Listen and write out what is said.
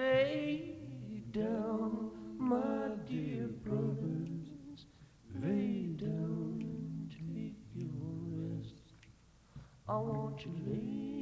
Lay down, my dear brothers, lay down and take your rest. I want you lay